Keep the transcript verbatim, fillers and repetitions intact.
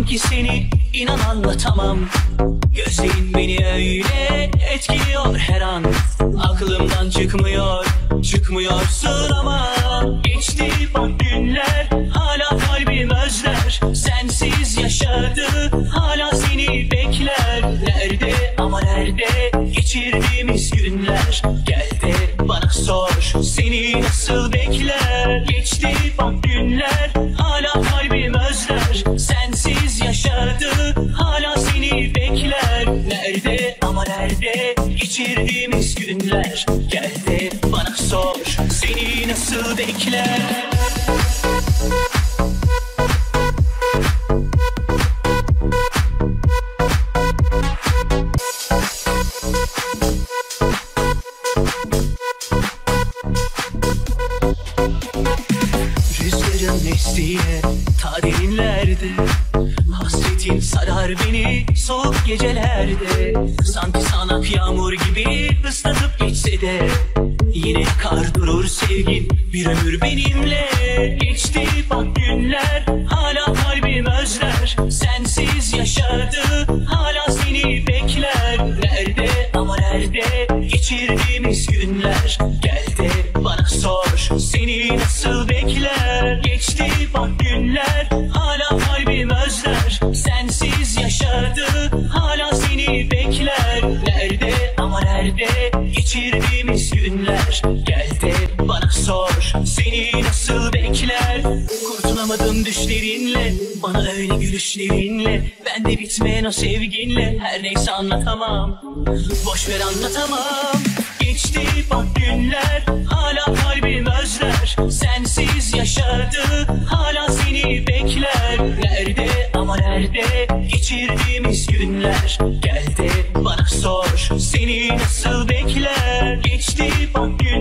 Biliyorum ki seni inan anlatamam. Gözlerin beni öyle etkiliyor her an. Aklımdan çıkmıyor, çıkmıyorsun ama. Geçti bak günler, hala kalbim özler. Sensiz yaşadı, hala seni bekler. Nerede ama nerede geçirdiğimiz günler? Gel de bana sor, seni nasıl bekler? Geçti bak günler, hala kalbim özler. Sensiz yaşadı, hala seni bekler. Nerede ama nerede geçirdiğimiz günler? Gel de bana sor, seni nasıl bekler? Rüzgarın estiğine ta derinlerde, hasretin sarar beni soğuk gecelerde. Sanki sanak yağmur gibi ıslatıp geçse de yine yakar durur sevgin bir ömür benimle. Geçti bak günler, hala kalbim özler. Sensiz yaşadı, hala seni bekler. Nerede ama nerede geçirdiğimiz günler? Gel de bana sor, seni nasıl bekler? Geçti bak günler, hala kalbim özler. Sensiz yaşadı, hala seni bekler. Nerede ama nerede geçirdiğimiz günler? Gel de bana sor, seni nasıl bekler? Kurtulamadım düşlerinle, bana öyle gülüşlerinle. Ben de bitmeyen o sevginle, her neyse anlatamam. Boş ver anlatamam. Geçti bak günler, hala kalbim özler. Sensiz yaşadı, hala seni bekler. Nerede ama nerede geçirdiğimiz günler? Gel de bana sor, seni nasıl bekler? Geçti bak günler.